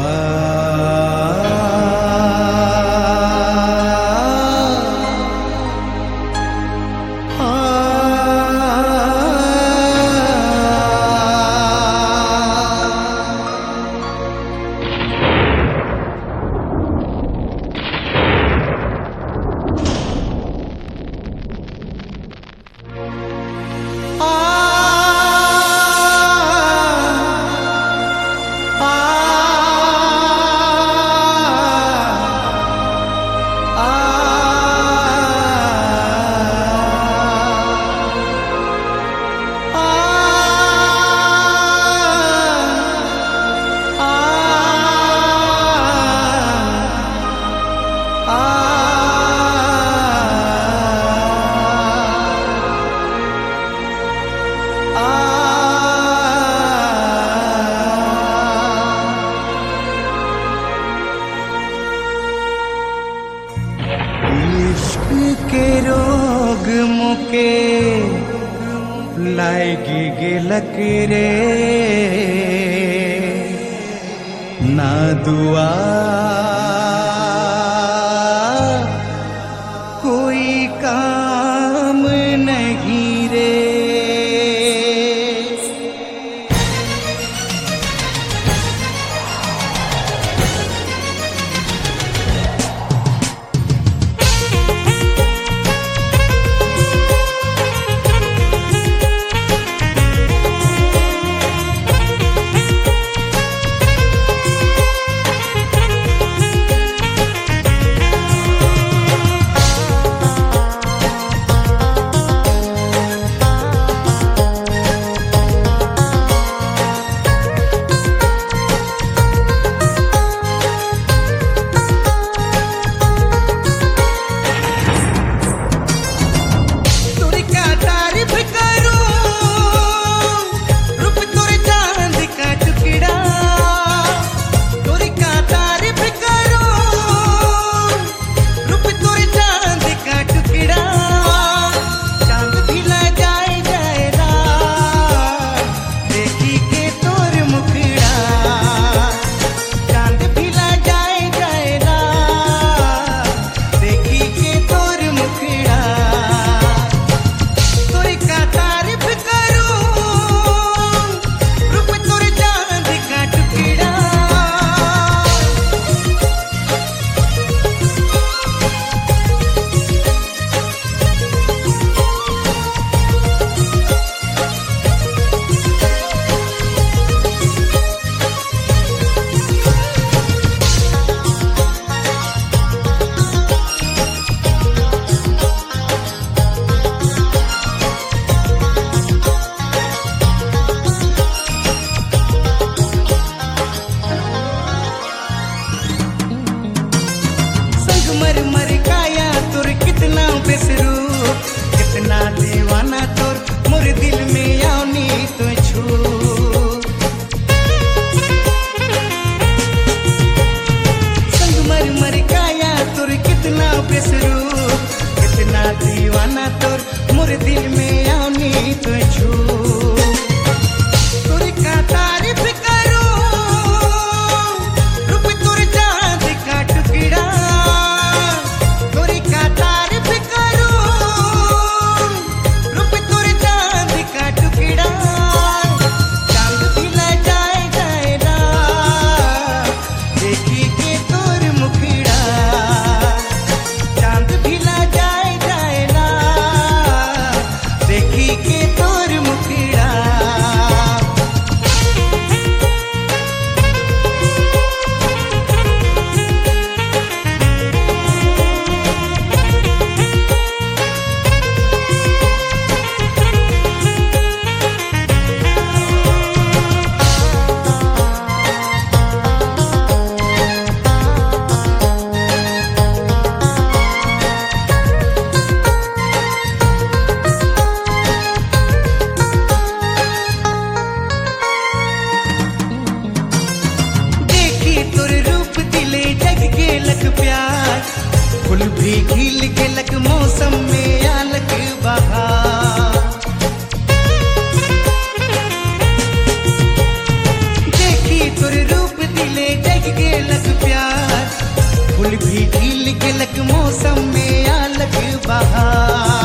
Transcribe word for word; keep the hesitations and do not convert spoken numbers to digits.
के रोग मुके लाएगी गिलक रे ना दुआ कोई काम नहीं रे। मर मर काया तुर कितना बेसरू कितना दीवाना तुर मोर दिल में आनी तो छू। संग मर मर काया तुर कितना बेसरू कितना दीवाना तुर मोर दिल में आनी तो छू। तुर का तारीफ करो रूप तुर चांद का टुकड़ा प्यार फूल भी खिल के लग मौसम में आलक बहार। देखी तुर रूप दिले जग के प्यार। फूल भी खिल गेलक मौसम में आलक बहार।